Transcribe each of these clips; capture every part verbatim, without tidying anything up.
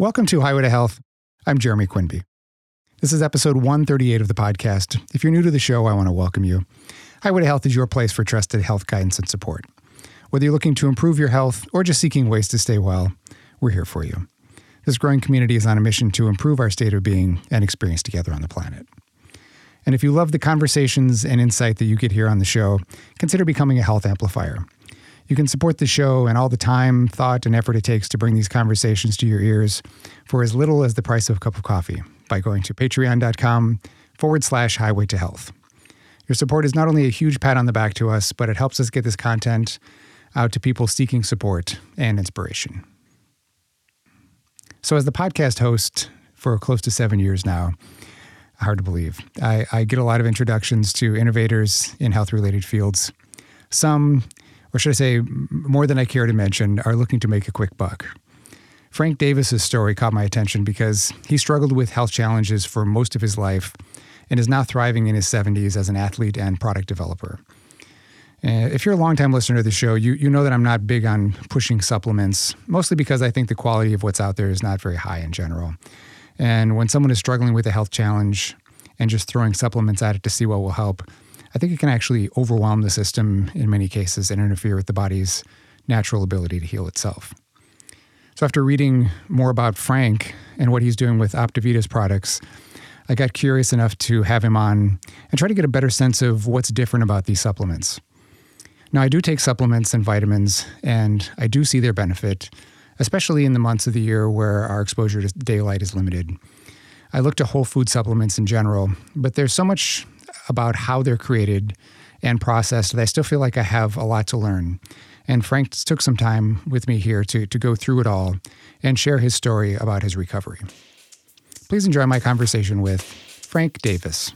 Welcome to Highway to Health. I'm Jeremy Quinby. This is episode one thirty-eight of the podcast. If you're new to the show, I want to welcome you. Highway to Health is your place for trusted health guidance and support. Whether you're looking to improve your health or just seeking ways to stay well, we're here for you. This growing community is on a mission to improve our state of being and experience together on the planet. And if you love the conversations and insight that you get here on the show, consider becoming a health amplifier. You can support the show and all the time, thought, and effort it takes to bring these conversations to your ears for as little as the price of a cup of coffee by going to patreon.com forward slash highway to health. Your support is not only a huge pat on the back to us, but it helps us get this content out to people seeking support and inspiration. So as the podcast host for close to seven years now, hard to believe, I, I get a lot of introductions to innovators in health-related fields. Some, or should I say more than I care to mention, are looking to make a quick buck. Frank Davis's story caught my attention because he struggled with health challenges for most of his life and is now thriving in his seventies as an athlete and product developer. Uh, if you're a longtime listener to the show, you, you know that I'm not big on pushing supplements, mostly because I think the quality of what's out there is not very high in general. And when someone is struggling with a health challenge and just throwing supplements at it to see what will help, I think it can actually overwhelm the system in many cases and interfere with the body's natural ability to heal itself. So after reading more about Frank and what he's doing with Optivitas products, I got curious enough to have him on and try to get a better sense of what's different about these supplements. Now, I do take supplements and vitamins, and I do see their benefit, especially in the months of the year where our exposure to daylight is limited. I look to whole food supplements in general, but there's so much about how they're created and processed that I still feel like I have a lot to learn. And Frank took some time with me here to, to go through it all and share his story about his recovery. Please enjoy my conversation with Frank Davis.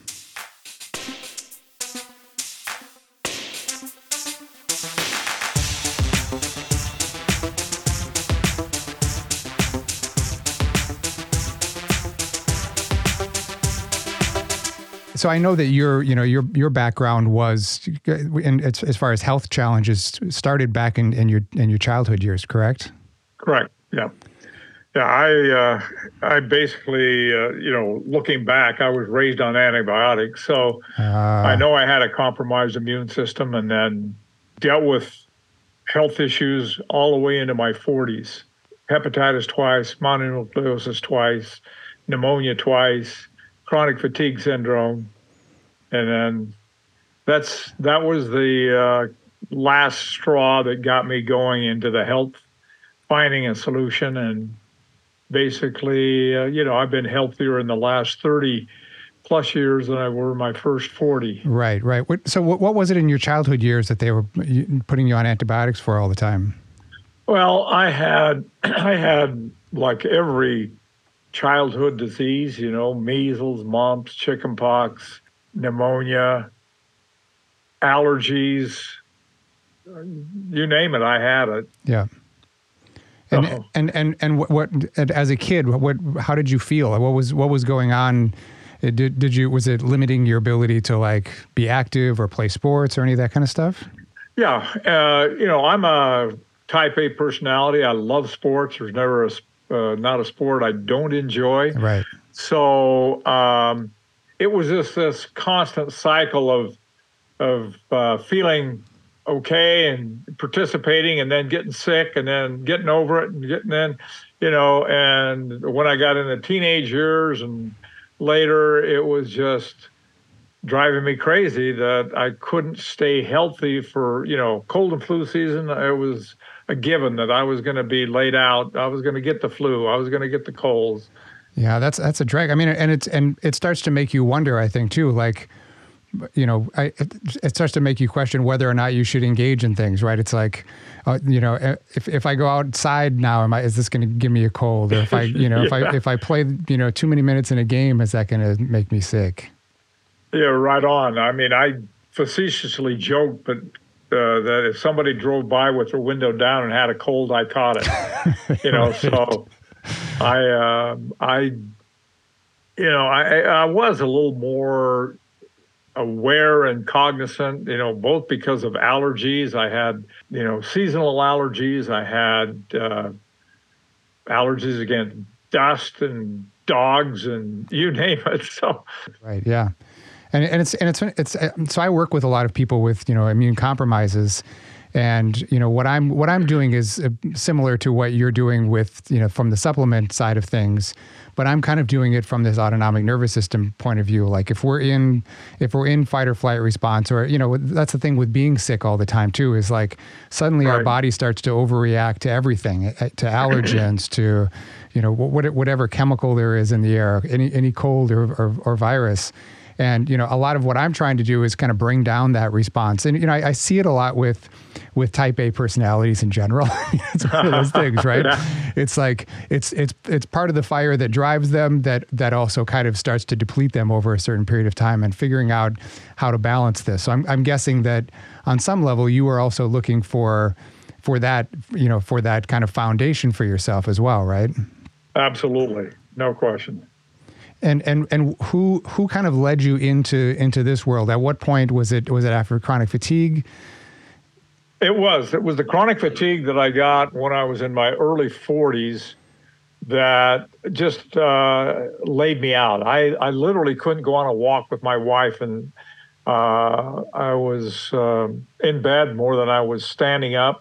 So I know that your, you know, your your background was, in, as, as far as health challenges, started back in, in your in your childhood years, correct? Correct. Yeah, yeah. I uh, I basically, uh, you know, looking back, I was raised on antibiotics, so uh, I know I had a compromised immune system, and then dealt with health issues all the way into my forties. Hepatitis twice, mononucleosis twice, pneumonia twice, chronic fatigue syndrome. And then that's that was the uh, last straw that got me going into the health, finding a solution. And basically, uh, you know, I've been healthier in the last thirty plus years than I were in my first forty. Right, right. What, so what, what was it in your childhood years that they were putting you on antibiotics for all the time? Well, I had, I had like every childhood disease, you know, measles, mumps, chickenpox, pneumonia, allergies, you name it, I had it. Yeah. And So- and and and what, what as a kid, what how did you feel? What was what was going on? Did did you was it limiting your ability to like be active or play sports or any of that kind of stuff? Yeah, uh, you know, I'm a type A personality. I love sports. There's never a Uh, not a sport I don't enjoy. Right. So um, it was just this constant cycle of of uh, feeling okay and participating, and then getting sick, and then getting over it, and getting in, you know. And when I got into teenage years and later, it was just driving me crazy that I couldn't stay healthy for, you know, cold and flu season. It was a given that I was going to be laid out. I was going to get the flu. I was going to get the colds. Yeah, that's that's a drag. I mean, and it's and it starts to make you wonder, I think, too. Like, you know, I, it, it starts to make you question whether or not you should engage in things, right? It's like, uh, you know, if if I go outside now, am I is this going to give me a cold? Or if I, you know, yeah. if I if I play, you know, too many minutes in a game, is that going to make me sick? Yeah, right on. I mean, I facetiously joke, but uh, that if somebody drove by with their window down and had a cold, I caught it. You know, right. So I, uh, I, you know, I, I was a little more aware and cognizant, you know, both because of allergies. I had, you know, seasonal allergies. I had uh, allergies against dust and dogs and you name it. So, right, yeah. And, and it's and it's it's so I work with a lot of people with, you know, immune compromises, and you know what I'm what I'm doing is similar to what you're doing with, you know, from the supplement side of things, but I'm kind of doing it from this autonomic nervous system point of view. Like if we're in if we're in fight or flight response, or you know, that's the thing with being sick all the time too, is like suddenly right. our body starts to overreact to everything, to allergens, to you know whatever chemical there is in the air, any any cold or, or, or virus. And, you know, a lot of what I'm trying to do is kind of bring down that response. And, you know, I, I see it a lot with with type A personalities in general. It's one of those things, right? Yeah. It's like, it's it's it's part of the fire that drives them that that also kind of starts to deplete them over a certain period of time, and figuring out how to balance this. So I'm I'm guessing that on some level you are also looking for for that, you know, for that kind of foundation for yourself as well, right? Absolutely. No question. And and and who who kind of led you into into this world? At what point was it was it after chronic fatigue? It was. It was the chronic fatigue that I got when I was in my early forties that just uh, laid me out. I, I literally couldn't go on a walk with my wife, and uh, I was uh, in bed more than I was standing up.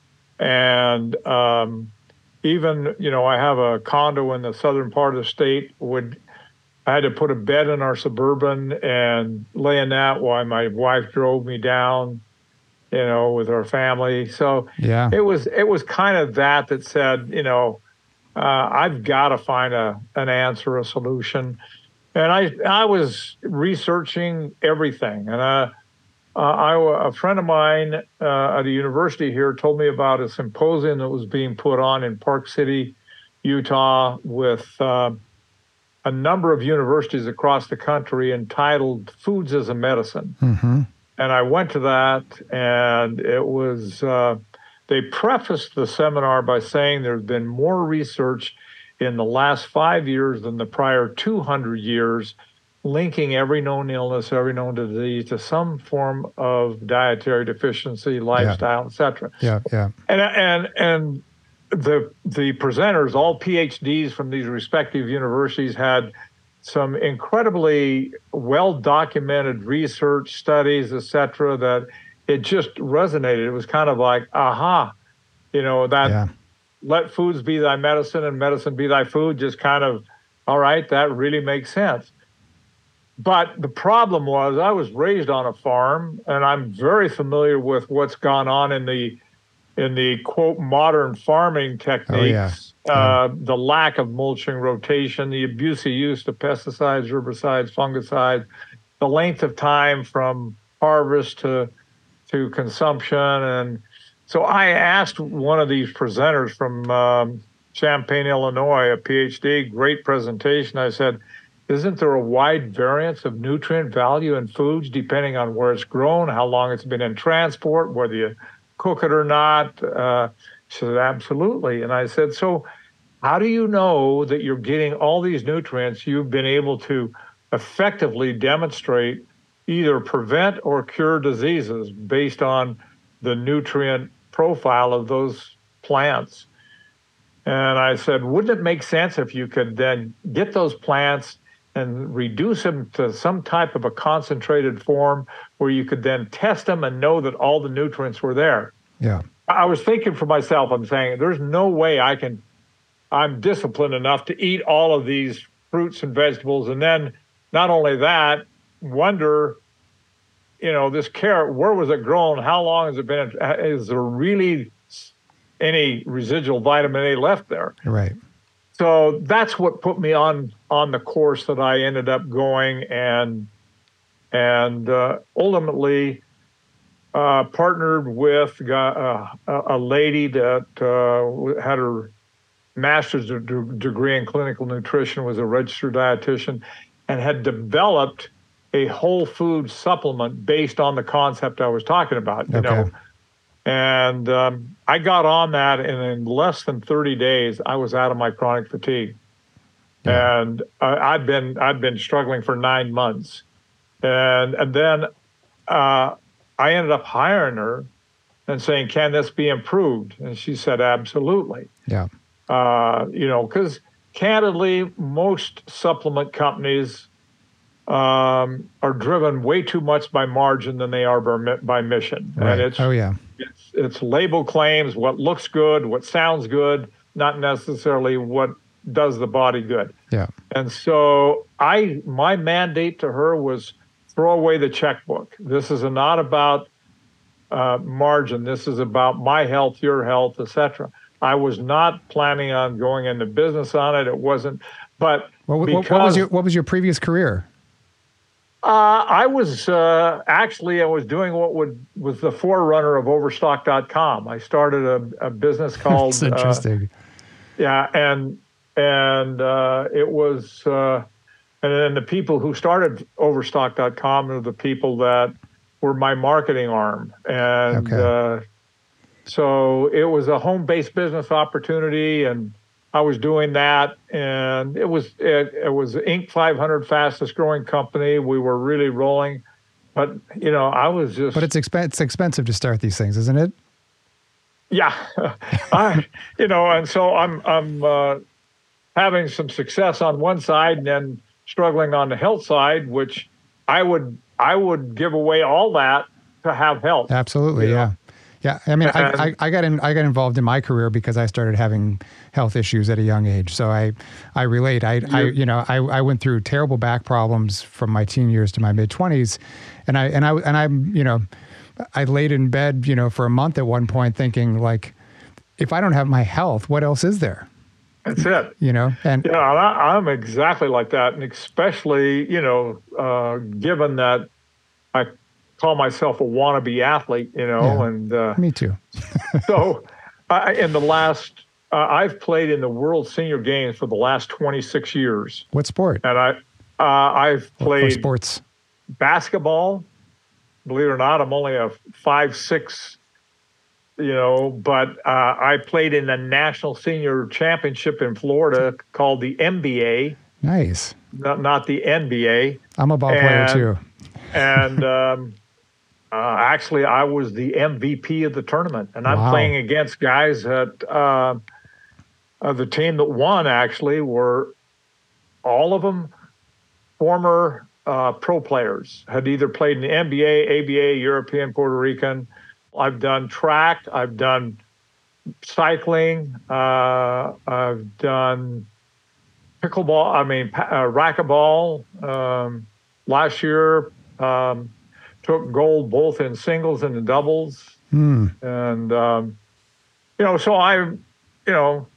And um, even, you know, I have a condo in the southern part of the state. Would I had to put a bed in our Suburban and lay in that while my wife drove me down, you know, with our family. So yeah. it was it was kind of that that said, you know, uh, I've got to find a an answer, a solution. And I I was researching everything. And uh, uh, I, a friend of mine uh, at a university here told me about a symposium that was being put on in Park City, Utah, with uh, a number of universities across the country, entitled Foods as a Medicine. Mm-hmm. And I went to that, and it was, uh, they prefaced the seminar by saying there's been more research in the last five years than the prior two hundred years, linking every known illness, every known disease to some form of dietary deficiency, lifestyle, yeah. et cetera. Yeah, yeah. And, and, and, The the presenters, all P H Ds from these respective universities, had some incredibly well-documented research studies, et cetera, that it just resonated. It was kind of like, aha, you know, that yeah. let foods be thy medicine and medicine be thy food, just kind of, all right, that really makes sense. But the problem was I was raised on a farm, and I'm very familiar with what's gone on in the in the, quote, modern farming techniques, oh, yeah. Yeah. Uh, the lack of mulching rotation, the abusive use of pesticides, herbicides, fungicides, the length of time from harvest to to consumption. And so I asked one of these presenters from um, Champaign, Illinois, a P H D, great presentation. I said, isn't there a wide variance of nutrient value in foods depending on where it's grown, how long it's been in transport, whether you cook it or not? Uh, she said, absolutely. And I said, so how do you know that you're getting all these nutrients you've been able to effectively demonstrate either prevent or cure diseases based on the nutrient profile of those plants? And I said, wouldn't it make sense if you could then get those plants and reduce them to some type of a concentrated form where you could then test them and know that all the nutrients were there? Yeah. I was thinking for myself, I'm saying, there's no way I can, I'm disciplined enough to eat all of these fruits and vegetables. And then not only that, wonder, you know, this carrot, where was it grown? How long has it been? Is there really any residual vitamin A left there? Right. So that's what put me on on the course that I ended up going, and and uh, ultimately uh, partnered with uh, a lady that uh, had her master's de- degree in clinical nutrition, was a registered dietitian, and had developed a whole food supplement based on the concept I was talking about. You okay. know. And um, I got on that, and in less than thirty days, I was out of my chronic fatigue. Yeah. And uh, I'd been I'd been struggling for nine months, and and then uh, I ended up hiring her and saying, "Can this be improved?" And she said, "Absolutely." Yeah. Uh, you know, because candidly, most supplement companies um, are driven way too much by margin than they are by, by mission. Right. And it's, oh, yeah. It's, it's label claims, what looks good, what sounds good, not necessarily what does the body good. Yeah. And so I, my mandate to her was throw away the checkbook. This is not about uh, margin. This is about my health, your health, et cetera. I was not planning on going into business on it. It wasn't, but what, what, because, what was your what was your previous career? Uh, I was uh, actually I was doing what would was the forerunner of Overstock dot com. I started a, a business called. That's interesting. Uh, yeah, and and uh, it was, uh, and then the people who started Overstock dot com are the people that were my marketing arm, and okay. uh, so it was a home-based business opportunity, and I was doing that, and it was it, it was the Inc five hundred fastest growing company. We were really rolling, but you know, I was just. But it's exp- it's expensive to start these things, isn't it? Yeah, I you know, and so I'm I'm uh, having some success on one side, and then struggling on the health side, which I would I would give away all that to have health. Absolutely, yeah. Know? Yeah, I mean, I, I, I got in, I got involved in my career because I started having health issues at a young age. So I, I relate. I, I you know, I, I went through terrible back problems from my teen years to my mid twenties, and I and I and I'm you know, I laid in bed you know for a month at one point thinking like, if I don't have my health, what else is there? That's it. You know, and yeah, I, I'm exactly like that, and especially you know, uh, given that I call myself a wannabe athlete, you know, yeah, and uh, me too. so, I, in the last, uh, I've played in the World Senior Games for the last twenty-six years. What sport? And I, uh, I've played what sports. Basketball. Believe it or not, I'm only a five six, you know, but uh, I played in the National Senior Championship in Florida called the M B A. Nice. Not not the N B A. I'm a ball and, player too. And. Um, Uh, actually, I was the M V P of the tournament, and I'm wow. playing against guys that uh, uh, the team that won actually were all of them former uh, pro players, had either played in the N B A, A B A, European, Puerto Rican. I've done track, I've done cycling, uh, I've done pickleball, I mean, uh, racquetball. Um, last year, um, took gold both in singles and in doubles. Mm. And, um, you know, so I'm, you know,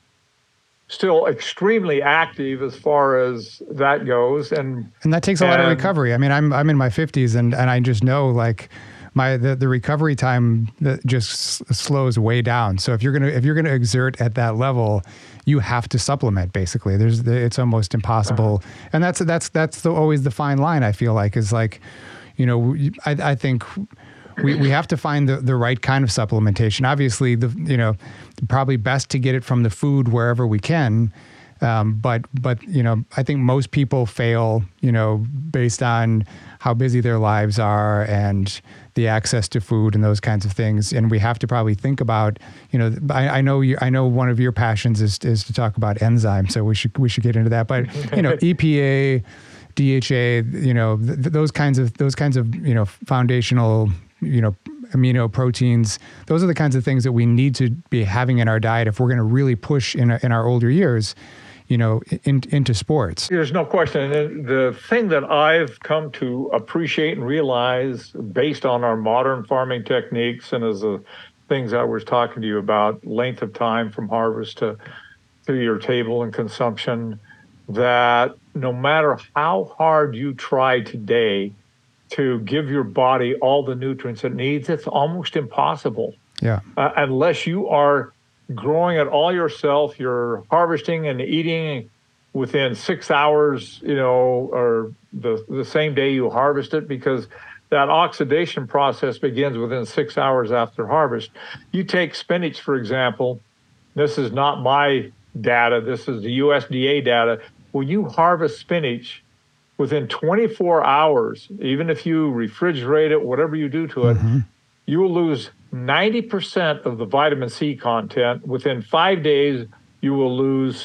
still extremely active as far as that goes. And and that takes a and, lot of recovery. I mean, I'm I'm in my fifties and, and I just know like my the, the recovery time that just s- slows way down. So if you're gonna if you're gonna exert at that level, you have to supplement. Basically, there's the, it's almost impossible. Uh-huh. And that's that's that's the, always the fine line. I feel like is like, you know, I I think. We we have to find the, the right kind of supplementation. Obviously, the you know, probably best to get it from the food wherever we can. Um, but but you know, I think most people fail, you know, based on how busy their lives are and the access to food and those kinds of things. And we have to probably think about, you know, I, I know you, I know one of your passions is is to talk about enzymes. So we should we should get into that. But you know, E P A, D H A, you know, th- those kinds of those kinds of you know foundational. you know, amino proteins. Those are the kinds of things that we need to be having in our diet if we're going to really push in in our older years, you know, in, into sports. There's no question. And the thing that I've come to appreciate and realize based on our modern farming techniques and as the things I was talking to you about, length of time from harvest to, to your table and consumption, that no matter how hard you try today, to give your body all the nutrients it needs, it's almost impossible. Yeah. Uh, unless you are growing it all yourself, you're harvesting and eating within six hours, you know, or the, the same day you harvest it, because that oxidation process begins within six hours after harvest. You take spinach, for example. This is not my data. This is the U S D A data. When you harvest spinach, within twenty-four hours, even if you refrigerate it, whatever you do to it, mm-hmm. you will lose ninety percent of the vitamin C content. Within five days, you will lose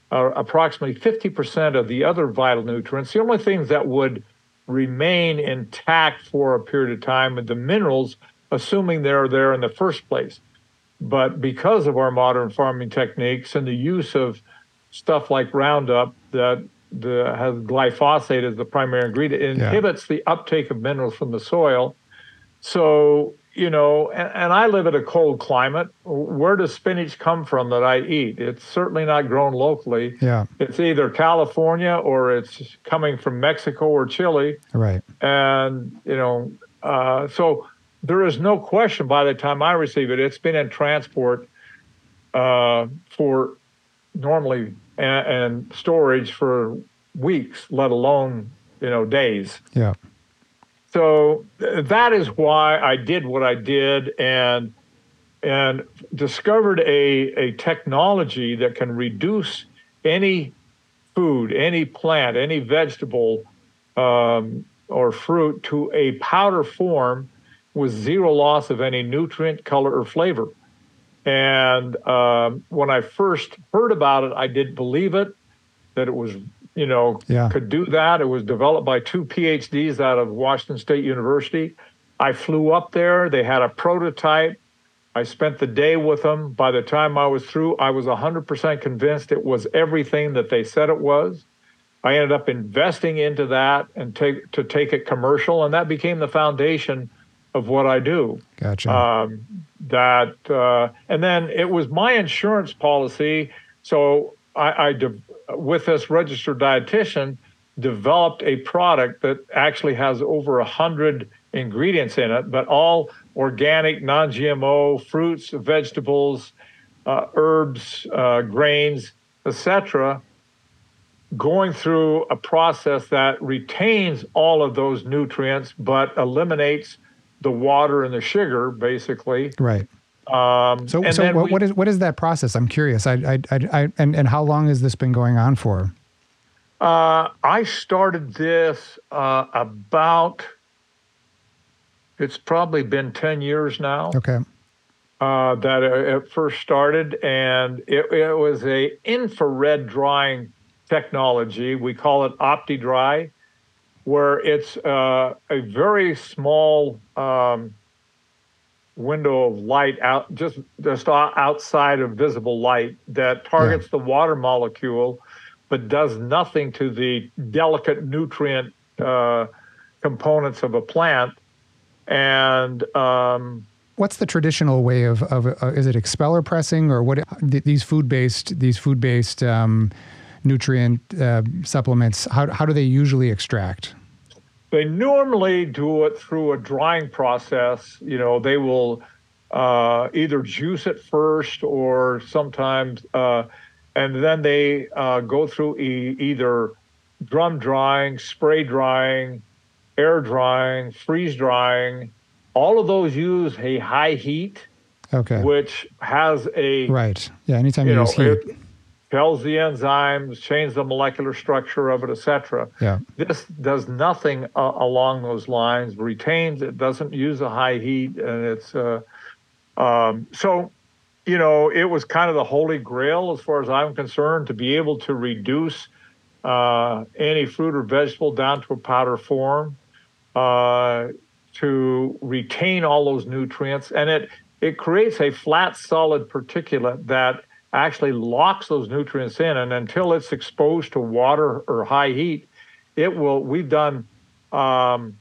uh, approximately fifty percent of the other vital nutrients. The only things that would remain intact for a period of time are the minerals, assuming they're there in the first place. But because of our modern farming techniques and the use of stuff like Roundup that the, has glyphosate as the primary ingredient, it inhibits yeah. the uptake of minerals from the soil. So, you know, and, and I live in a cold climate. Where does spinach come from that I eat? It's certainly not grown locally. Yeah. It's either California or it's coming from Mexico or Chile. Right. And, you know, uh, so there is no question by the time I receive it, it's been in transport uh, for normally and, and storage for weeks, let alone, you know, days. Yeah. So that is why I did what I did and and discovered a, a technology that can reduce any food, any plant, any vegetable um, or fruit to a powder form with zero loss of any nutrient, color, or flavor. And um, when I first heard about it, I didn't believe it, that it was, you know, yeah. could do that. It was developed by two PhDs out of Washington State University. I flew up there. They had a prototype. I spent the day with them. By the time I was through, I was one hundred percent convinced it was everything that they said it was. I ended up investing into that and take to take it commercial, and that became the foundation of what I do. Gotcha. Um, that uh, and then it was my insurance policy. So I, I de- with this registered dietitian, developed a product that actually has over a hundred ingredients in it, but all organic, non-G M O fruits, vegetables, uh, herbs, uh, grains, et cetera, going through a process that retains all of those nutrients, but eliminates the water and the sugar, basically. Right. Um, so, so what, we, what is what is that process? I'm curious. I, I, I, I, and and how long has this been going on for? Uh, I started this uh, about. It's probably been ten years now. Okay. Uh, that it first started, and it, it was a infrared drying technology. We call it OptiDry, where it's uh, a very small um, window of light out, just just outside of visible light that targets yeah. the water molecule, but does nothing to the delicate nutrient uh, components of a plant. And um, what's the traditional way of of uh, is it expeller pressing or what? These food based these food based um, nutrient uh, supplements. How how do they usually extract? They normally do it through a drying process. You know, they will uh, either juice it first or sometimes, uh, and then they uh, go through e- either drum drying, spray drying, air drying, freeze drying. All of those use a high heat, okay, which has a right. Yeah, anytime you, you know, use heat. It, tells the enzymes, change the molecular structure of it, et cetera. Yeah. This does nothing uh, along those lines, retains, it doesn't use a high heat, and it's, uh, um, so, you know, it was kind of the holy grail as far as I'm concerned to be able to reduce uh, any fruit or vegetable down to a powder form, uh, to retain all those nutrients, and it, it creates a flat, solid particulate that actually locks those nutrients in, and until it's exposed to water or high heat, it will, we've done um,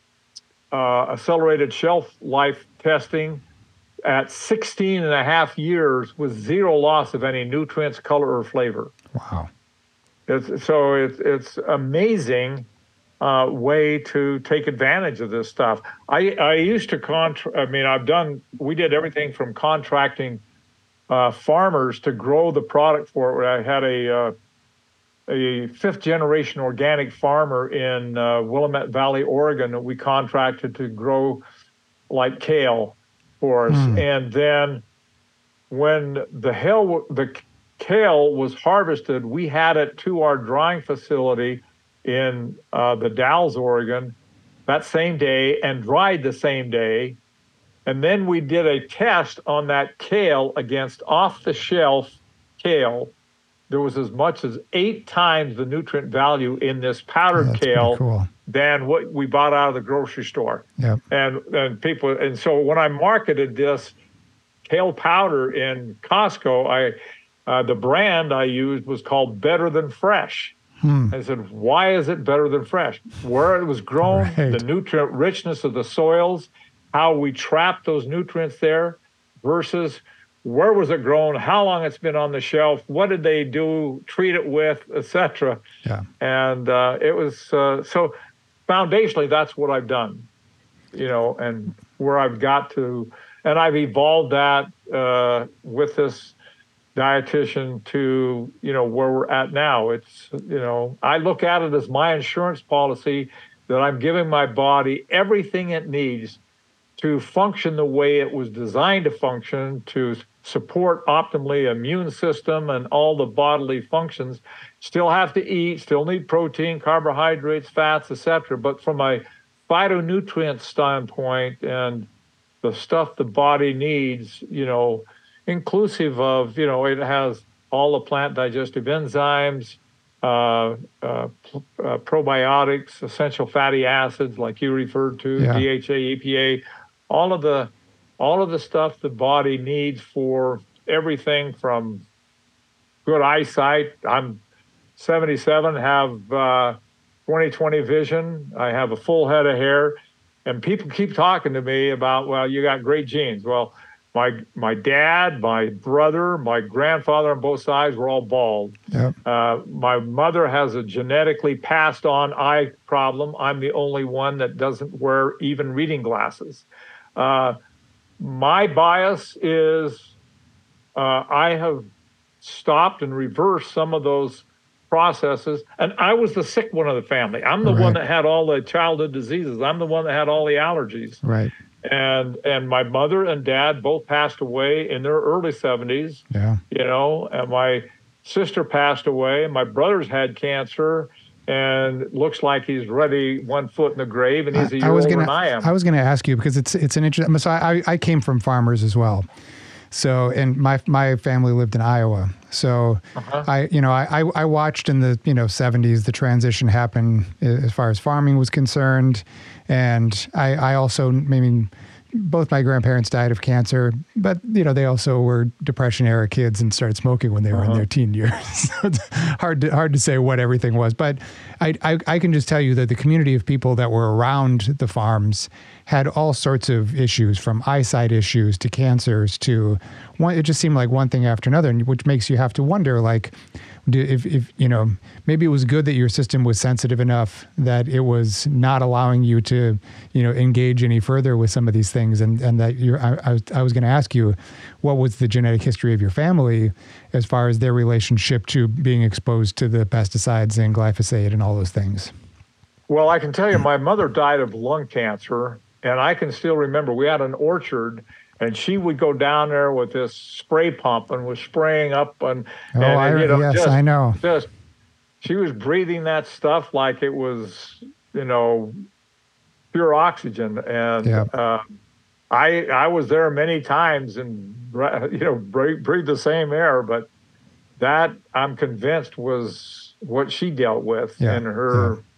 uh, accelerated shelf life testing at sixteen and a half years with zero loss of any nutrients, color, or flavor. Wow. It's, so it's, it's amazing uh, way to take advantage of this stuff. I, I used to contra- I mean, I've done, we did everything from contracting Uh, farmers to grow the product for it. I had a uh, a fifth generation organic farmer in uh, Willamette Valley, Oregon, that we contracted to grow like kale for us. Mm. And then when the hell the kale was harvested, we had it to our drying facility in uh, the Dalles, Oregon, that same day and dried the same day. And then we did a test on that kale against off-the-shelf kale there was as much as eight times the nutrient value in this powdered Oh, that's kale pretty cool. than what we bought out of the grocery store. Yep. And and people and so when I marketed this kale powder in Costco, I uh, the brand I used was called Better Than Fresh. Hmm. I said, why is it better than fresh? Where it was grown, Right. the nutrient richness of the soils, how we trap those nutrients there versus where was it grown, how long it's been on the shelf, what did they do, treat it with, et cetera. Yeah. And uh, it was, uh, so foundationally, that's what I've done, you know, and where I've got to, and I've evolved that uh, with this dietitian to, you know, where we're at now. It's, you know, I look at it as my insurance policy that I'm giving my body everything it needs to function the way it was designed to function, to support optimally immune system and all the bodily functions. Still have to eat, still need protein, carbohydrates, fats, et cetera. But from a phytonutrient standpoint and the stuff the body needs, you know, inclusive of, you know, it has all the plant digestive enzymes, uh, uh, uh, probiotics, essential fatty acids, like you referred to, Yeah. D H A, E P A, all of the, all of the stuff the body needs for everything from good eyesight. I'm seventy-seven, have uh, twenty twenty vision. I have a full head of hair, and people keep talking to me about, well, you got great genes. Well, My my dad, my brother, my grandfather on both sides were all bald. Yep. Uh, my mother has a genetically passed on eye problem. I'm the only one that doesn't wear even reading glasses. Uh, my bias is uh, I have stopped and reversed some of those processes. And I was the sick one of the family. I'm the Right. one that had all the childhood diseases. I'm the one that had all the allergies. Right. And and my mother and dad both passed away in their early seventies, Yeah. you know, and my sister passed away. My brother's had cancer and looks like he's ready one foot in the grave, and he's a I, year I was older gonna, than I am. I was going to ask you because it's it's an interesting. So I I came from farmers as well. So, and my my family lived in Iowa. So, Uh-huh. I you know I I watched in the you know seventies the transition happen as far as farming was concerned, and I I also I mean both my grandparents died of cancer, but you know they also were Depression era kids and started smoking when they were Uh-huh. in their teen years. So it's hard to hard to say what everything was, but I, I I can just tell you that the community of people that were around the farms had all sorts of issues, from eyesight issues to cancers to one. It just seemed like one thing after another, and which makes you have to wonder, like, do, if if you know, maybe it was good that your system was sensitive enough that it was not allowing you to, you know, engage any further with some of these things, and and that you're. I, I was I was going to ask you, what was the genetic history of your family as far as their relationship to being exposed to the pesticides and glyphosate and all those things? Well, I can tell you, my mother died of lung cancer, and I can still remember we had an orchard, and she would go down there with this spray pump and was spraying up, and, Oh, and I, you know, yes, just, I know. just she was breathing that stuff like it was, you know, pure oxygen, and Yeah. uh, I I was there many times and you know breathe, breathe the same air, but that I'm convinced was what she dealt with Yeah, in her. yeah.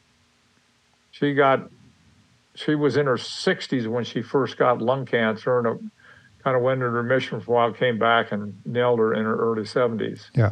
She got, she was in her sixties when she first got lung cancer, and it kind of went into remission for a while, came back and nailed her in her early seventies. Yeah.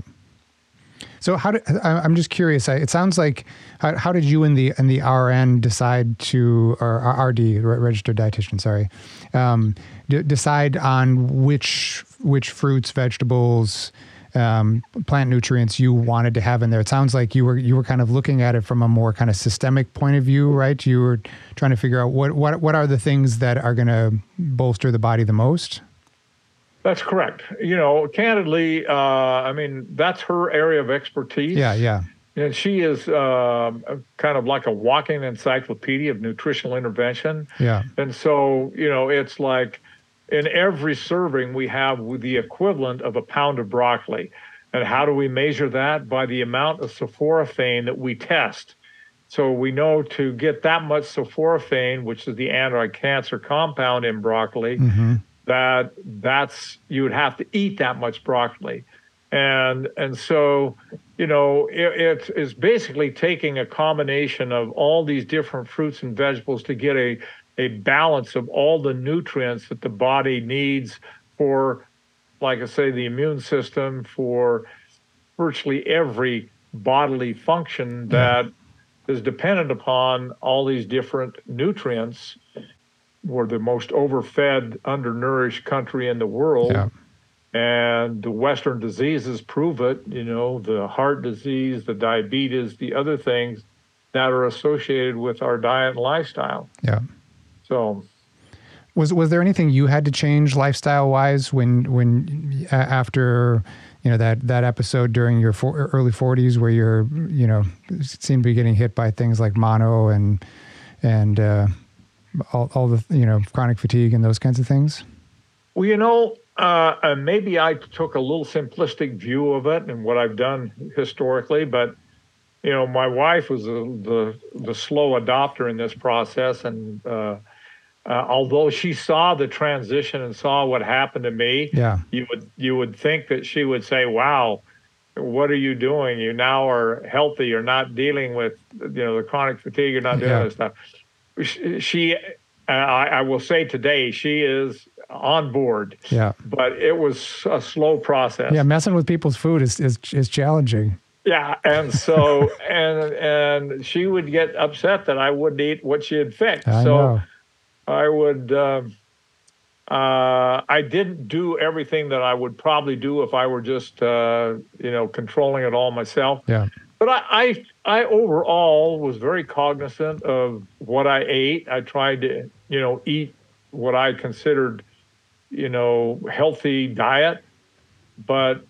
So how did, I- I'm just curious. I- It sounds like how, how did you and the and the R N decide to, or R D, re- registered dietitian, sorry, um, d- decide on which which fruits, vegetables, um, plant nutrients you wanted to have in there? It sounds like you were you were kind of looking at it from a more kind of systemic point of view, right? You were trying to figure out what what what are the things that are going to bolster the body the most. That's correct. You know, candidly, uh, I mean, that's her area of expertise. Yeah, yeah. And she is um, kind of like a walking encyclopedia of nutritional intervention. Yeah. And so, you know, it's like in every serving, we have the equivalent of a pound of broccoli. And how do we measure that? By the amount of sulforaphane that we test. So we know to get that much sulforaphane, which is the anti-cancer compound in broccoli, Mm-hmm. that that's you would have to eat that much broccoli. And and so, you know, it, it's, it's basically taking a combination of all these different fruits and vegetables to get a, a balance of all the nutrients that the body needs for, like I say, the immune system, for virtually every bodily function that yeah. is dependent upon all these different nutrients. We're the most overfed, undernourished country in the world. Yeah. And the Western diseases prove it, you know, the heart disease, the diabetes, the other things that are associated with our diet and lifestyle. Yeah. So was was there anything you had to change lifestyle wise when when after, you know, that that episode during your for, early forties where you're, you know, seemed to be getting hit by things like mono and and uh, all all the, you know, chronic fatigue and those kinds of things? Well, you know, Uh, and maybe I took a little simplistic view of it and what I've done historically, but you know, my wife was a, the the slow adopter in this process, and uh, uh, although she saw the transition and saw what happened to me, yeah, you would you would think that she would say, "Wow, what are you doing? You now are healthy. You're not dealing with, you know, the chronic fatigue. You're not doing yeah. this stuff." She, she uh, I, I will say today, she is on board. Yeah. But it was a slow process. Yeah, messing with people's food is is, is challenging. Yeah, and so and and she would get upset that I wouldn't eat what she had fixed. I so know. I would. Uh, uh, I didn't do everything that I would probably do if I were just uh, you know, controlling it all myself. Yeah. But I, I I overall was very cognizant of what I ate. I tried to, you know, eat what I considered, you know, healthy diet, but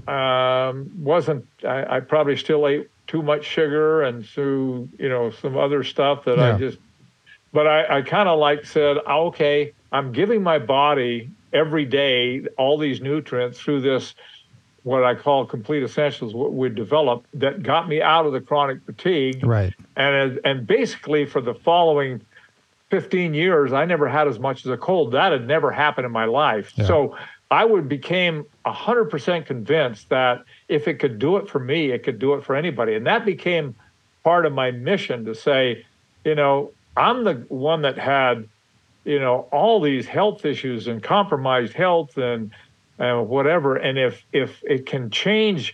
um, wasn't, I, I probably still ate too much sugar and so, you know, some other stuff that yeah. I just, but I, I kind of like said, okay, I'm giving my body every day all these nutrients through this, what I call complete essentials, what we developed that got me out of the chronic fatigue. Right. And, and basically for the following fifteen years, I never had as much as a cold. That had never happened in my life. Yeah. So I would became one hundred percent convinced that if it could do it for me, it could do it for anybody. And that became part of my mission to say, you know, I'm the one that had, you know, all these health issues and compromised health and uh, whatever. And if if it can change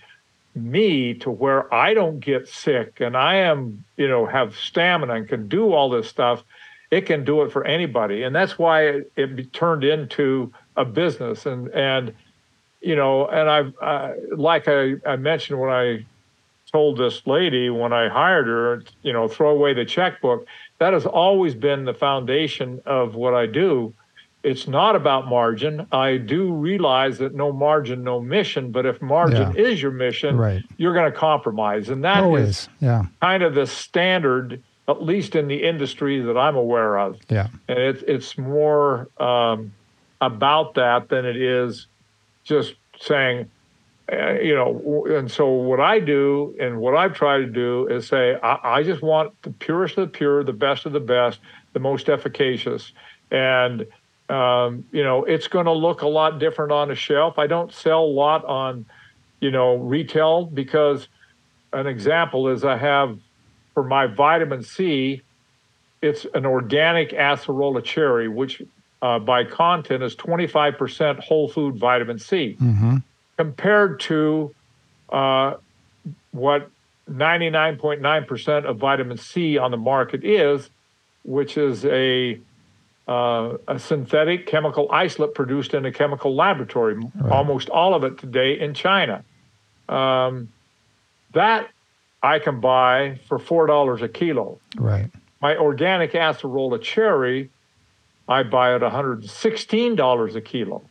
me to where I don't get sick and I am, you know, have stamina and can do all this stuff, it can do it for anybody. And that's why it, it turned into a business. And, and you know, and I've, uh, like I, I mentioned when I told this lady, when I hired her, you know, throw away the checkbook, that has always been the foundation of what I do. It's not about margin. I do realize that no margin, no mission, but if margin yeah. is your mission, right. you're going to compromise. And that always. is yeah. kind of the standard, at least in the industry that I'm aware of. Yeah. And it's it's more um, about that than it is just saying, uh, you know, and so what I do and what I've tried to do is say, I, I just want the purest of the pure, the best of the best, the most efficacious. And, um, you know, it's going to look a lot different on a shelf. I don't sell a lot on, you know, retail because an example is I have, for my vitamin C, it's an organic acerola cherry, which uh, by content is twenty-five percent whole food vitamin C, mm-hmm. compared to uh, what ninety-nine point nine percent of vitamin C on the market is, which is a uh, a synthetic chemical isolate produced in a chemical laboratory, right. almost all of it today in China. Um, that I can buy for four dollars a kilo. Right. My organic acerola cherry, I buy at one hundred sixteen dollars a kilo.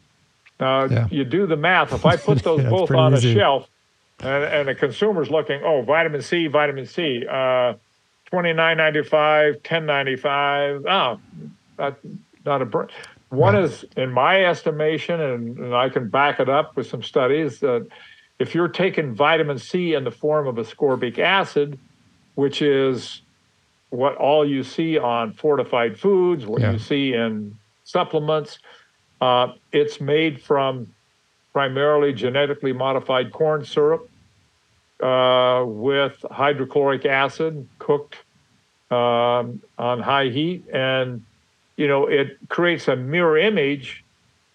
Now, yeah. you do the math. If I put those yeah, both on easy. a shelf, and, and the consumer's looking, oh, vitamin C, vitamin C, uh, twenty-nine ninety-five, ten ninety-five. Oh, that's not a burn. One right. is, in my estimation, and, and I can back it up with some studies, that if you're taking vitamin C in the form of ascorbic acid, which is what all you see on fortified foods, what yeah. you see in supplements, uh, it's made from primarily genetically modified corn syrup uh, with hydrochloric acid cooked um, on high heat. And, you know, it creates a mirror image,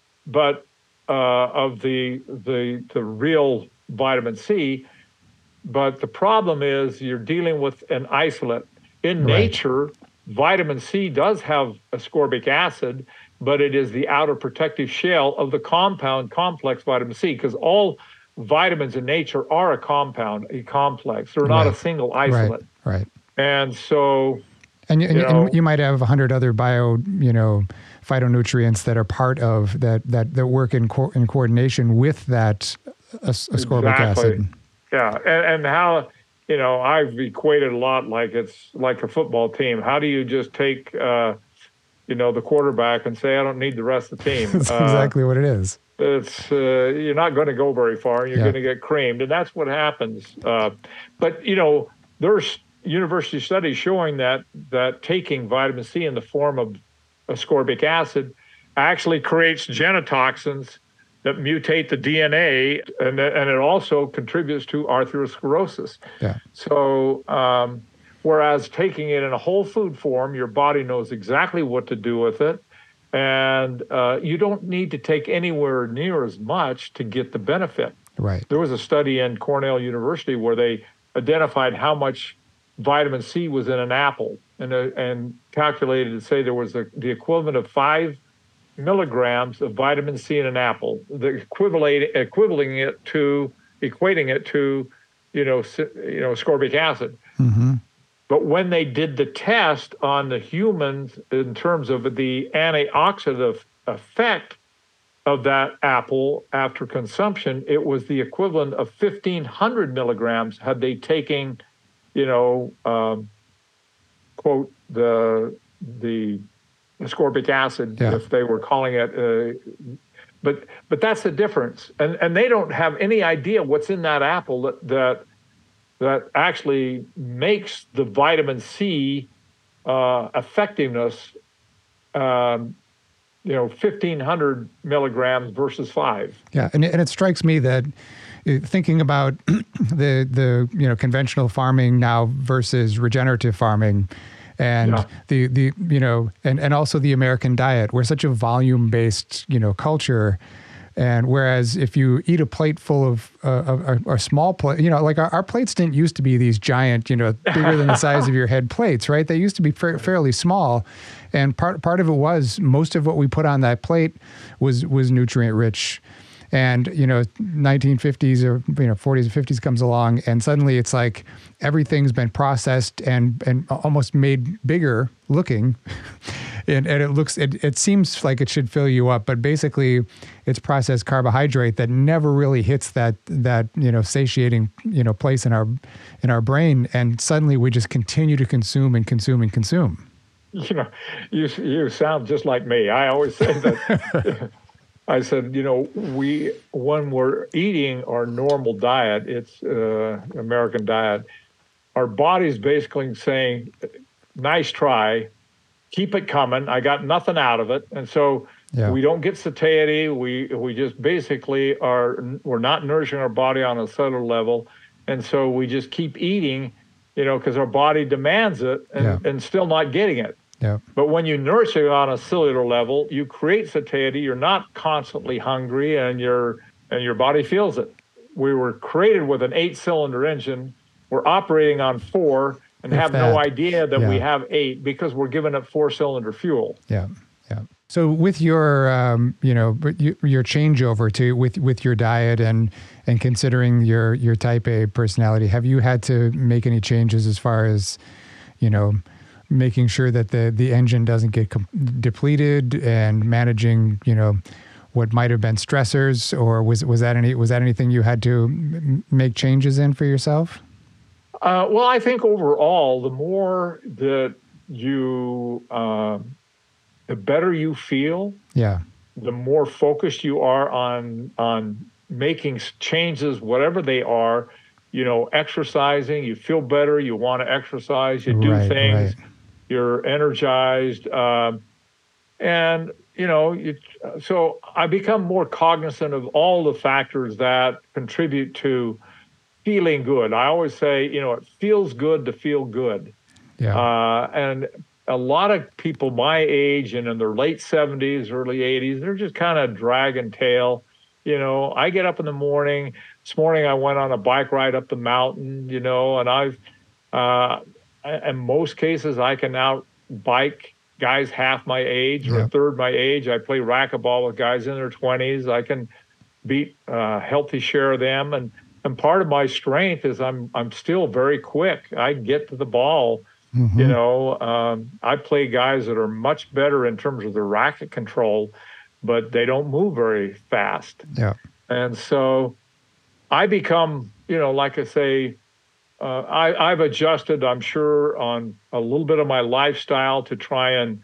but uh, of the, the, the real vitamin C. But the problem is you're dealing with an isolate. In Right. nature, vitamin C does have ascorbic acid, but it is the outer protective shell of the compound complex vitamin C, because all vitamins in nature are a compound, a complex. They're not Right. a single isolate. Right. Right. And so, And, and, you know, and you might have a hundred other bio, you know, phytonutrients that are part of that that that work in co- in coordination with that as- ascorbic exactly. acid. Yeah, and, and how, you know, I've equated a lot like it's like a football team. How do you just take, uh, you know, the quarterback and say, I don't need the rest of the team? That's uh, exactly what it is. It's uh, you're not going to go very far. You're Yeah. going to get creamed, and that's what happens. Uh, but you know, there's university studies showing that that taking vitamin C in the form of ascorbic acid actually creates genotoxins that mutate the D N A, and and it also contributes to arteriosclerosis. Yeah. So, um, whereas taking it in a whole food form, your body knows exactly what to do with it. And uh, you don't need to take anywhere near as much to get the benefit. Right. There was a study in Cornell University where they identified how much vitamin C was in an apple, and uh, and calculated to say there was a, the equivalent of five milligrams of vitamin C in an apple, the equivalent equivaling it to equating it to, you know, you know, ascorbic acid. Mm-hmm. But when they did the test on the humans in terms of the antioxidant effect of that apple after consumption, it was the equivalent of fifteen hundred milligrams had they taken, you know, um, quote, the the ascorbic acid, Yeah. if they were calling it. Uh, but but that's the difference. And, and they don't have any idea what's in that apple that, that that actually makes the vitamin C uh, effectiveness, um, you know, fifteen hundred milligrams versus five. Yeah, and it, and it strikes me that uh, thinking about the the you know conventional farming now versus regenerative farming, and Yeah. the the you know and and also the American diet, we're such a volume based you know culture. And whereas if you eat a plate full of uh, a, a small plate, you know, like our, our plates didn't used to be these giant, you know, bigger than the size of your head plates, right? They used to be fa- fairly small. And part part of it was most of what we put on that plate was was nutrient rich. And, you know, nineteen fifties or, you know, forties or fifties comes along, and suddenly it's like everything's been processed and, and almost made bigger looking. And, and it looks, it, it seems like it should fill you up, but basically it's processed carbohydrate that never really hits that, that, you know, satiating, you know, place in our, in our brain. And suddenly we just continue to consume and consume and consume. You know, you you sound just like me. I always say that. I said, you know, we when we're eating our normal diet, it's uh, American diet, our body's basically saying, nice try, keep it coming. I got nothing out of it. And so Yeah. we don't get satiety. We we just basically are, we're not nourishing our body on a cellular level. And so we just keep eating, you know, because our body demands it and, Yeah. and still not getting it. Yeah. But when you nourish it on a cellular level, you create satiety. You're not constantly hungry, and your and your body feels it. We were created with an eight-cylinder engine. We're operating on four, and If have that. no idea that we Yeah. have eight because we're giving it four-cylinder fuel. Yeah, yeah. So with your, um, you know, your, your changeover to with with your diet and and considering your your type A personality, have you had to make any changes as far as, you know, making sure that the the engine doesn't get com- depleted and managing, you know, what might have been stressors, or was was that any was that anything you had to m- make changes in for yourself? Uh, well, I think overall, the more that you, uh, the better you feel, Yeah, the more focused you are on on making s- changes, whatever they are. You know, exercising, you feel better, you want to exercise, you do Right, things, right. you're energized, um, and you know, it, so I become more cognizant of all the factors that contribute to feeling good. I always say, you know, it feels good to feel good. Yeah. Uh, and a lot of people my age and in their late seventies, early eighties, they're just kind of dragging tail. You know, I get up in the morning. This morning I went on a bike ride up the mountain, you know, and I've, uh, in most cases, I can out bike guys half my age or a Yep. third my age. I play racquetball with guys in their twenties. I can beat a healthy share of them. And and part of my strength is I'm I'm still very quick. I get to the ball. Mm-hmm. You know, um, I play guys that are much better in terms of their racket control, but they don't move very fast. Yeah. And so I become, you know, like I say, uh, I, I've adjusted, I'm sure, on a little bit of my lifestyle to try and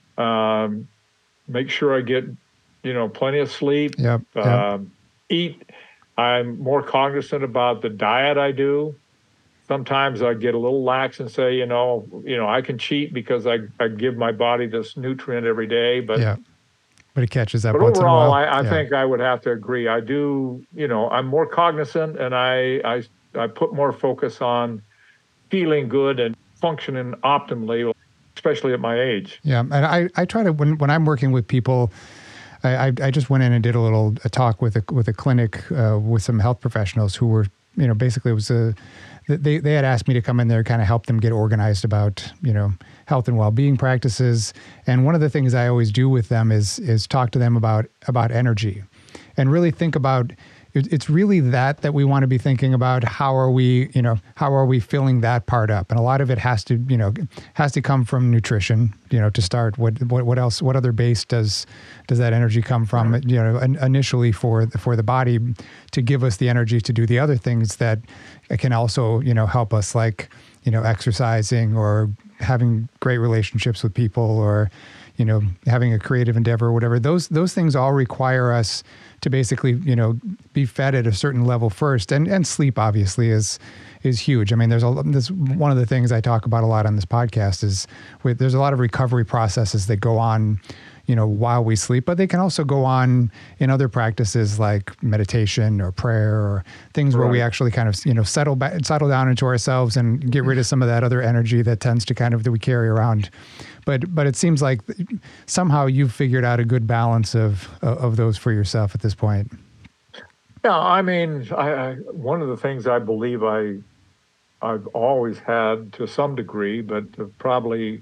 um, make sure I get, you know, plenty of sleep, Yep. Yep. um, eat. I'm more cognizant about the diet I do. Sometimes I get a little lax and say, you know, you know, I can cheat because I, I give my body this nutrient every day. But Yeah. But it catches up but once in a overall, while. I, I Yeah. think I would have to agree. I do, you know, I'm more cognizant, and I I I put more focus on feeling good and functioning optimally, especially at my age. Yeah. And I, I try to, when, when I'm working with people, I, I, I just went in and did a little a talk with a, with a clinic uh, with some health professionals who were, you know, basically it was a, they, they had asked me to come in there and kind of help them get organized about, you know, health and well-being practices. And one of the things I always do with them is, is talk to them about, about energy and really think about, it's really that that we want to be thinking about. How are we, you know, how are we filling that part up? And a lot of it has to, you know, has to come from nutrition, you know, to start. What what what else? What other base does does that energy come from? You know, initially for for the body to give us the energy to do the other things that can also, you know, help us, like, you know, exercising or having great relationships with people, or, you know, having a creative endeavor or whatever. Those those things all require us to basically, you know, be fed at a certain level first. And and sleep obviously is is huge. I mean, there's a this one of the things I talk about a lot on this podcast is with, there's a lot of recovery processes that go on, you know, while we sleep, but they can also go on in other practices like meditation or prayer or things where Right. we actually kind of, you know, settle back, settle down into ourselves and get rid of some of that other energy that tends to kind of, that we carry around. But but it seems like somehow you've figured out a good balance of of those for yourself at this point. Yeah, I mean, I, I one of the things I believe I I've always had to some degree, but probably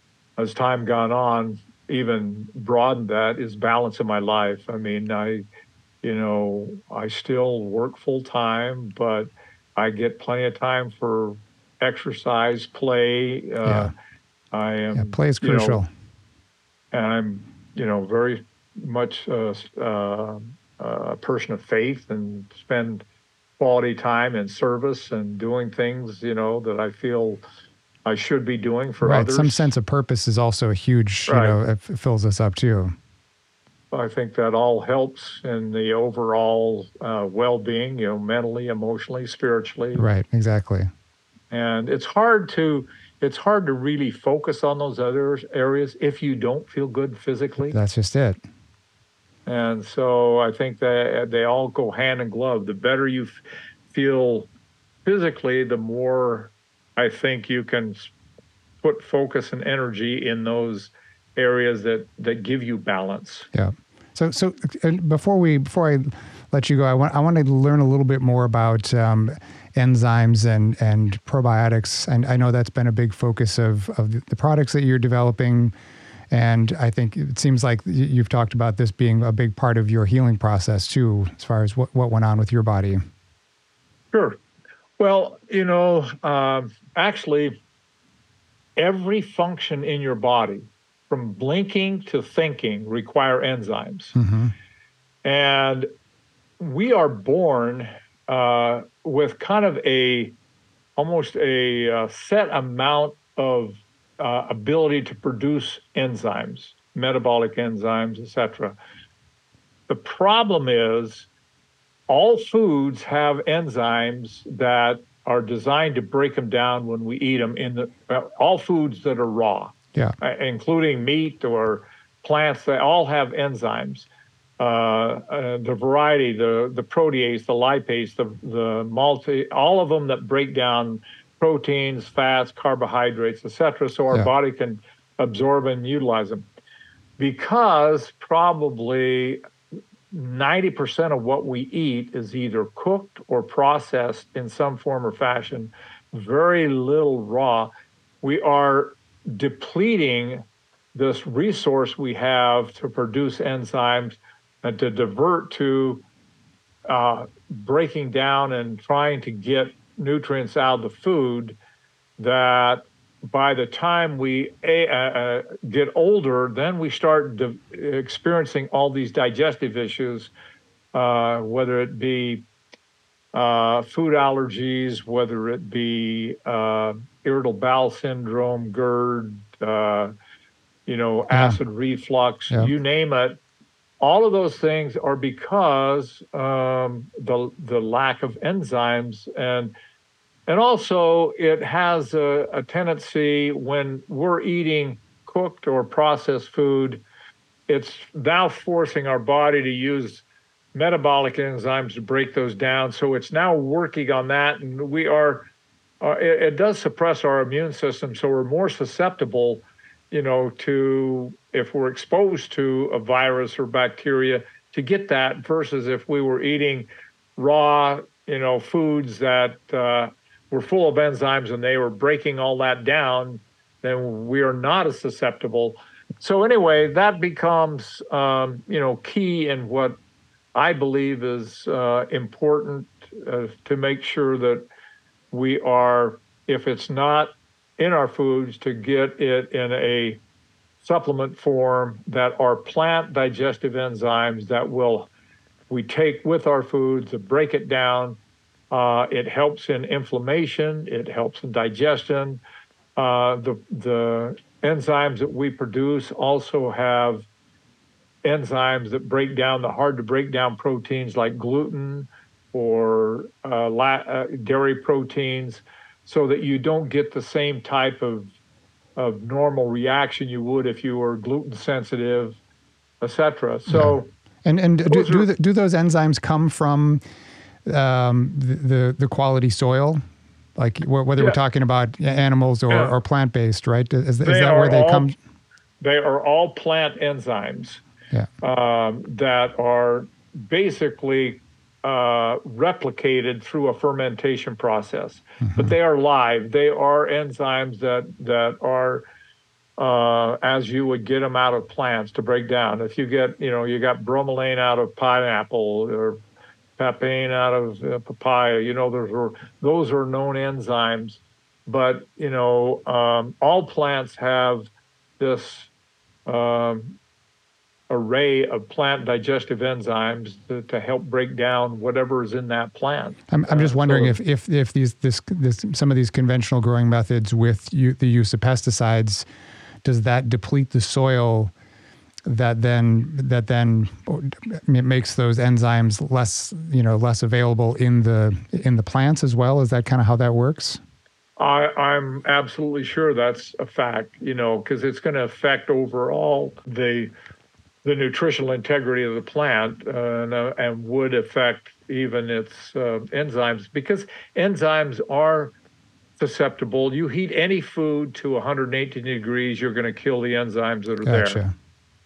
as time gone on, even broadened that, is balance in my life. I mean, I, you know, I still work full time, but I get plenty of time for exercise, play. Uh, Yeah. I am, Yeah, play is you know, crucial. and I'm, you know, very much uh, uh, a person of faith, and spend quality time in service and doing things, you know, that I feel I should be doing for Right. others. Some sense of purpose is also a huge, Right. you know, it f- fills us up too. I think that all helps in the overall uh, well-being, you know, mentally, emotionally, spiritually. Right. Exactly. And it's hard to it's hard to really focus on those other areas if you don't feel good physically. That's just it. And so I think that they all go hand in glove. The better you f- feel physically, the more I think you can s- put focus and energy in those areas that that give you balance. Yeah. So, so and before we, before I let you go, I want, I want to learn a little bit more about um, enzymes and, and probiotics. And I know that's been a big focus of, of the products that you're developing. And I think it seems like you've talked about this being a big part of your healing process too, as far as what, what went on with your body. Sure. Well, you know, um, actually, every function in your body, from blinking to thinking, require enzymes. Mm-hmm. And we are born uh, with kind of a almost a uh, set amount of uh, ability to produce enzymes, metabolic enzymes, et cetera. The problem is all foods have enzymes that are designed to break them down when we eat them in the uh, all foods that are raw. Yeah. Uh, including meat or plants, they all have enzymes. Uh, uh, the variety, the the protease, the lipase, the the multi, all of them that break down proteins, fats, carbohydrates, et cetera, so our Yeah. body can absorb and utilize them. Because probably ninety percent of what we eat is either cooked or processed in some form or fashion, very little raw, we are depleting this resource we have to produce enzymes and to divert to uh, breaking down and trying to get nutrients out of the food, that by the time we uh, get older, then we start de- experiencing all these digestive issues, uh, whether it be uh, food allergies, whether it be uh, irritable bowel syndrome, GERD, uh, you know, Yeah. acid reflux, Yeah. you name it. All of those things are because um, the the lack of enzymes, and and also it has a, a tendency when we're eating cooked or processed food, it's now forcing our body to use metabolic enzymes to break those down. So it's now working on that, and we are uh, it, it does suppress our immune system, so we're more susceptible, you know, to if we're exposed to a virus or bacteria to get that, versus if we were eating raw, you know, foods that uh, were full of enzymes and they were breaking all that down, then we are not as susceptible. So anyway, that becomes, um, you know, key in what I believe is uh, important uh, to make sure that we are, if it's not in our foods, to get it in a supplement form that are plant digestive enzymes that will we take with our foods to break it down. Uh, it helps in inflammation. It helps in digestion. Uh, the the enzymes that we produce also have enzymes that break down the hard to break down proteins like gluten or uh, la- uh, dairy proteins, so that you don't get the same type of of normal reaction you would if you were gluten sensitive, et cetera. So, yeah. And and do those do, are, the, do those enzymes come from um, the, the the quality soil? Like whether we're yeah, talking about animals or, yeah, or plant based, right? Is, is they that where are they all come? they are all plant enzymes Yeah. um, that are basically uh, replicated through a fermentation process, but Mm-hmm. they are live. They are enzymes that that are uh, as you would get them out of plants to break down. If you get, you know, you got bromelain out of pineapple or papain out of uh, papaya, you know, those are those are known enzymes. But you know, um, all plants have this um, array of plant digestive enzymes to, to help break down whatever is in that plant. I'm, I'm just Uh, wondering so if if if these this this some of these conventional growing methods with you, the use of pesticides, does that deplete the soil that then that then makes those enzymes less, you know, less available in the in the plants as well? Is that kind of how that works? I, I'm absolutely sure that's a fact, you know, because it's going to affect overall the the nutritional integrity of the plant, uh, and, uh, and would affect even its uh, enzymes, because enzymes are susceptible. You heat any food to one hundred eighteen degrees, you're going to kill the enzymes that are there. Gotcha.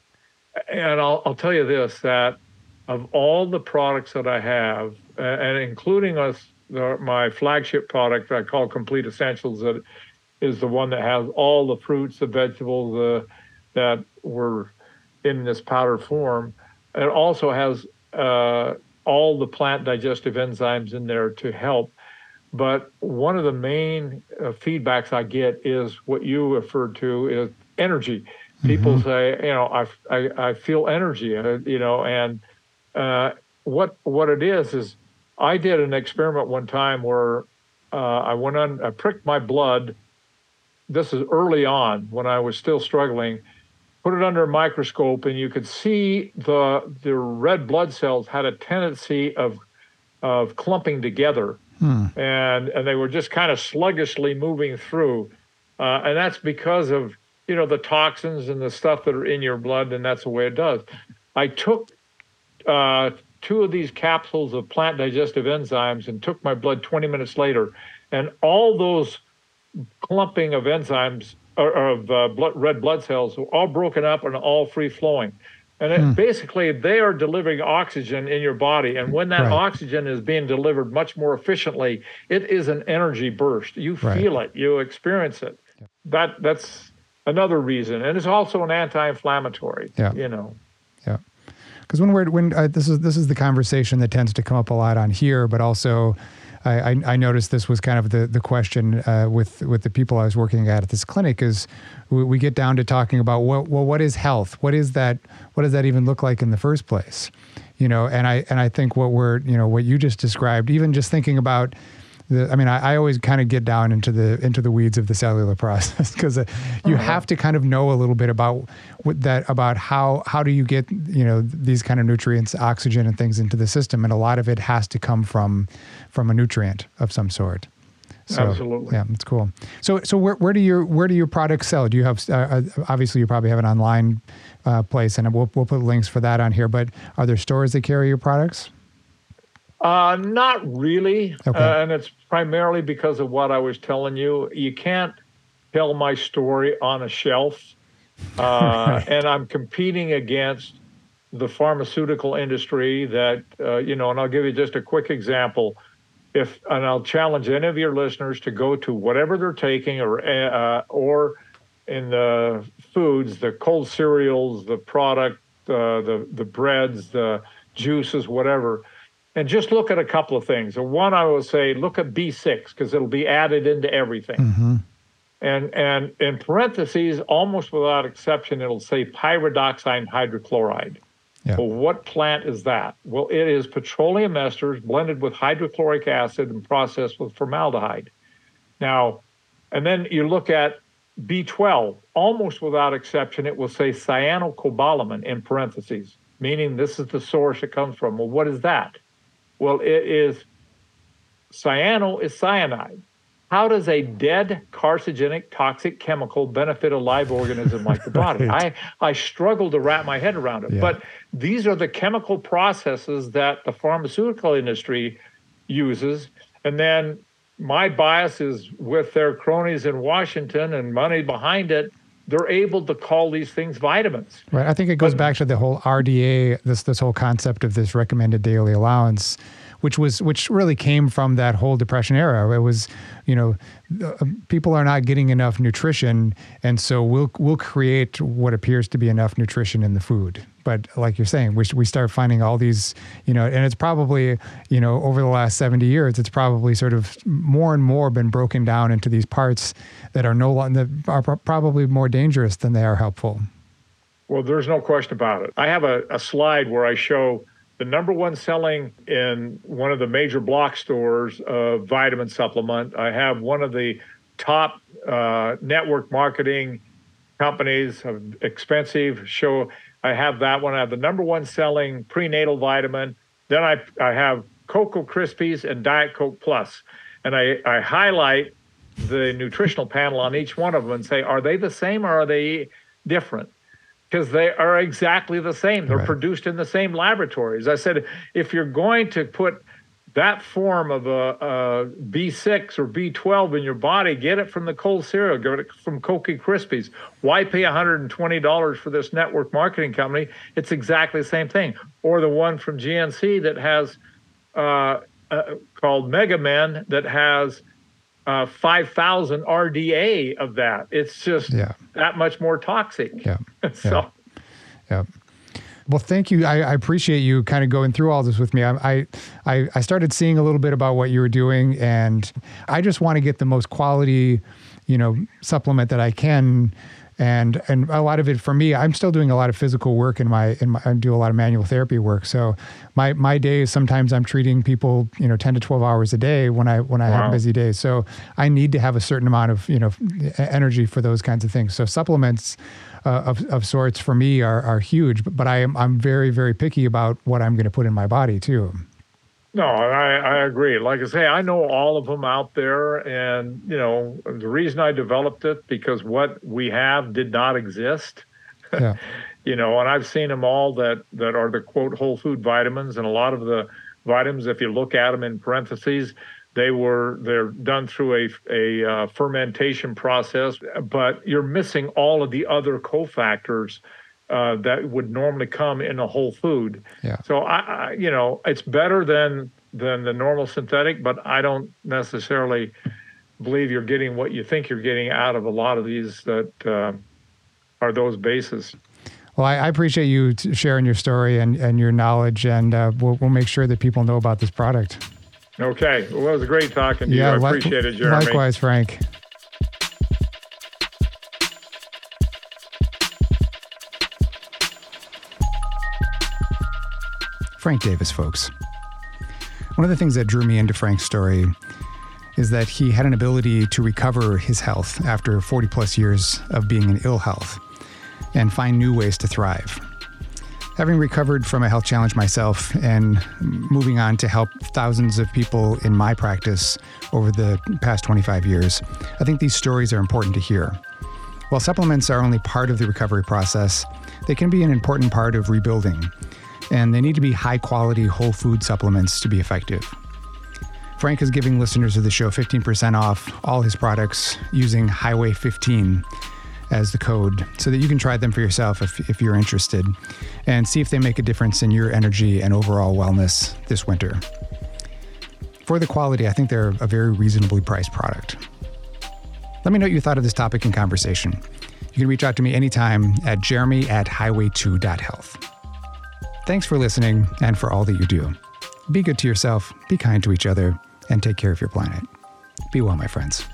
And I'll, I'll tell you this, that of all the products that I have, uh, and including us, the, my flagship product I call Complete Essentials, that is the one that has all the fruits, the vegetables uh, that were in this powder form. It also has uh, all the plant digestive enzymes in there to help. But one of the main uh, feedbacks I get is what you referred to is energy. People Mm-hmm. say, you know, I, I, I feel energy, uh, you know, and uh, what what it is is I did an experiment one time where uh, I went on, I pricked my blood. This is early on when I was still struggling. Put it under a microscope, and you could see the the red blood cells had a tendency of of clumping together, Hmm. and and they were just kind of sluggishly moving through, uh, and that's because of, you know, the toxins and the stuff that are in your blood, and that's the way it does. I took uh, two of these capsules of plant digestive enzymes and took my blood twenty minutes later, and all those clumping of enzymes or, or of uh, blood, red blood cells were all broken up and all free flowing. And it, hmm. basically, they are delivering oxygen in your body. And when that right. oxygen is being delivered much more efficiently, it is an energy burst. You right. feel it. You experience it. Yeah. That That's another reason. And it's also an anti-inflammatory, yeah. you know. Yeah. Because when we're, when uh, this is this is the conversation that tends to come up a lot on here, but also I, I, I noticed this was kind of the the question uh, with with the people I was working at at this clinic is we, we get down to talking about what well what is health? What is that? What does that even look like in the first place? You know, and I and I think what we're you know what you just described, even just thinking about. The, I mean, I, I always kind of get down into the into the weeds of the cellular process because uh, you uh-huh. have to kind of know a little bit about what that about how how do you get you know these kind of nutrients, oxygen, and things into the system, and a lot of it has to come from from a nutrient of some sort. So, absolutely, yeah, it's cool. So so where where do your where do your products sell? Do you have uh, obviously you probably have an online uh, place, and we'll we'll put links for that on here. But are there stores that carry your products? Uh, not really, okay. uh, and it's primarily because of what I was telling you. You can't tell my story on a shelf, uh, right. and I'm competing against the pharmaceutical industry that, uh, you know, and I'll give you just a quick example. If, and I'll challenge any of your listeners to go to whatever they're taking or, uh, or in the foods, the cold cereals, the product, uh, the, the breads, the juices, whatever, and just look at a couple of things. And one, I will say, look at B six, because it'll be added into everything. Mm-hmm. And and in parentheses, almost without exception, it'll say pyridoxine hydrochloride. Yeah. Well, what plant is that? Well, it is petroleum esters blended with hydrochloric acid and processed with formaldehyde. Now, and then you look at B twelve, almost without exception, it will say cyanocobalamin in parentheses, meaning this is the source it comes from. Well, what is that? Well, it is, cyano is cyanide. How does a dead, carcinogenic, toxic chemical benefit a live organism like the body? right. I, I struggle to wrap my head around it. Yeah. But these are the chemical processes that the pharmaceutical industry uses. And then my bias is with their cronies in Washington and money behind it, they're able to call these things vitamins. Right. I think it goes but, back to the whole R D A, this this whole concept of this recommended daily allowance, which was which really came from that whole Depression era. It was, you know, uh, people are not getting enough nutrition, and so we'll we'll create what appears to be enough nutrition in the food. But like you're saying, we we start finding all these, you know, and it's probably, you know, over the last seventy years, it's probably sort of more and more been broken down into these parts that are no longer that are probably more dangerous than they are helpful. Well, there's no question about it. I have a, a slide where I show the number one selling in one of the major block stores of vitamin supplement. I have one of the top uh, network marketing companies of expensive show. I have that one. I have the number one selling prenatal vitamin. Then I I have Cocoa Krispies and Diet Coke Plus. And I, I highlight the nutritional panel on each one of them and say, are they the same or are they different? Because they are exactly the same. They're right. produced in the same laboratories. I said, if you're going to put that form of a, a B six or B twelve in your body, get it from the cold cereal, get it from Cocoa Krispies. Why pay one hundred twenty dollars for this network marketing company? It's exactly the same thing. Or the one from G N C that has, uh, uh, called Mega Men, that has uh, five thousand R D A of that. It's just yeah. that much more toxic. Yeah. so. Yeah. yeah. Well, thank you. I, I appreciate you kind of going through all this with me. I, I I started seeing a little bit about what you were doing, and I just want to get the most quality, you know, supplement that I can. And and a lot of it for me, I'm still doing a lot of physical work in my in my I do a lot of manual therapy work. So my my days, sometimes I'm treating people, you know, ten to twelve hours a day when I when I wow. have busy days. So I need to have a certain amount of, you know, energy for those kinds of things. So supplements Uh, of, of sorts for me are, are huge, but, but I am I'm very very picky about what I'm going to put in my body too. No, I, I agree. Like I say, I know all of them out there. And, you know, the reason I developed it, because what we have did not exist. Yeah. You know, and I've seen them all that, that are the quote whole food vitamins. And a lot of the vitamins, if you look at them in parentheses, they were, they're done through a, a uh, fermentation process, but you're missing all of the other cofactors Uh, that would normally come in a whole food. Yeah. So I, I, you know, it's better than than the normal synthetic, but I don't necessarily believe you're getting what you think you're getting out of a lot of these that uh, are those bases. Well, I, I appreciate you t- sharing your story and, and your knowledge, and uh, we'll, we'll make sure that people know about this product. Okay. Well, it was great talking to yeah, you. I li- appreciate it, Jeremy. Likewise, Frank. Frank Davis, folks. One of the things that drew me into Frank's story is that he had an ability to recover his health after forty plus years of being in ill health and find new ways to thrive. Having recovered from a health challenge myself and moving on to help thousands of people in my practice over the past twenty-five years, I think these stories are important to hear. While supplements are only part of the recovery process, they can be an important part of rebuilding, and they need to be high-quality whole food supplements to be effective. Frank is giving listeners of the show fifteen percent off all his products using Highway fifteen as the code so that you can try them for yourself if, if you're interested and see if they make a difference in your energy and overall wellness this winter. For the quality, I think they're a very reasonably priced product. Let me know what you thought of this topic in conversation. You can reach out to me anytime at jeremy at highway two dot health. Thanks for listening and for all that you do. Be good to yourself, be kind to each other, and take care of your planet. Be well, my friends.